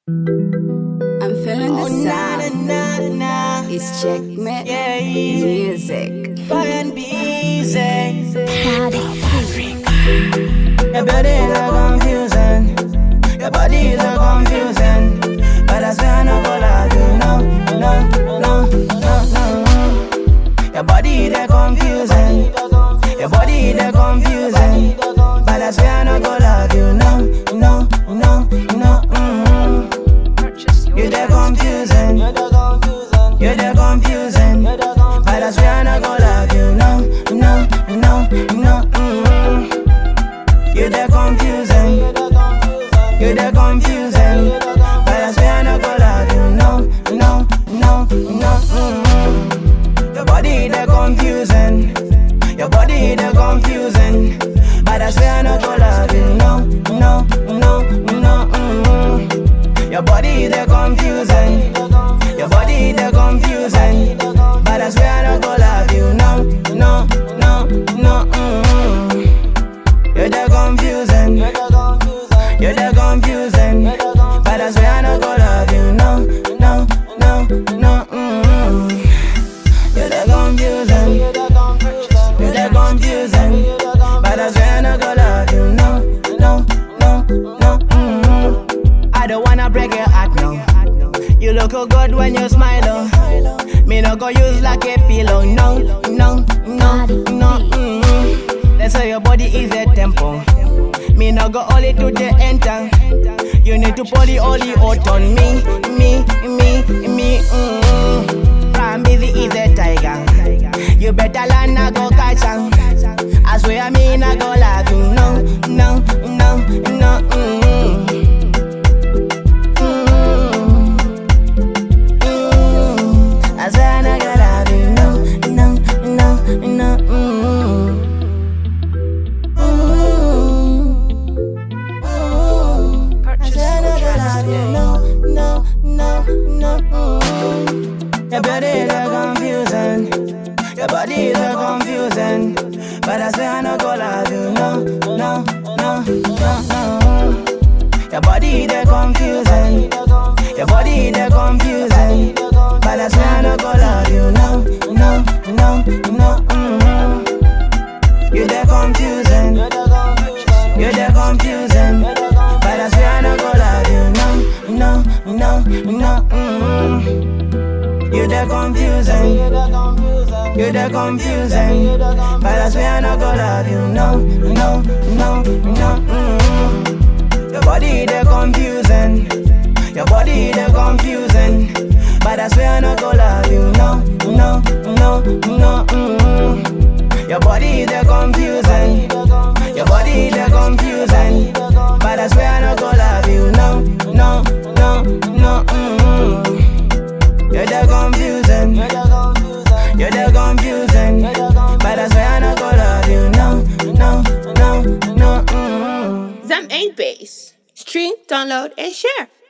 I'm feeling the sound. It's Checkmate Music. Fire busy. Your body is a confusing. Your body is a confusing. But I swear I no go lie to you. No. Your body is a confusing. Your body is a confusing. But I swear I no go lie to you. No. You're the confusing. You're the confusing. But I swear I no go lie to you. No. You're the confusing. You're the confusing. But I swear I no go lie to you. No. Your body the confusing. Your body the confusing. But I swear I no go lie to you. No. Your body the confusing. Your body the confusing. But I swear I no go lie to you. No. You're the confusing. You're the confusing. But I swear I no go love you. No. You're the confusing. You're the confusing. But I swear I no go love you. No. I don't wanna break your heart now. You look so good when you smile. Oh. Me no go use like a pillow. No. They say your body is a temple. Me no go only to the enter. You need to poly only out on me. I'm busy is a tiger. You better learn I go catch am. I swear I mean I go love you. No. I swear I no go love you. No. Your body is a confusing. Your body is a confusing. But I swear I no go love you. No. Your body is a confusing. Your body is a confusing. But I swear I no go love you. No. You're the confusing. You're the confusing. But I swear I no go love you. No. You're the confusing. You're the confusing. But I swear I no go love you. No. Your body the confusing. Your body the confusing. But I swear I no go love you. No. Your body the confusing. Your body the confusing. But I swear I no go love you. No. You're the confusing. You're the confusing. But I swear I no go love you. No. Zam ain't bass. Stream, download, and share.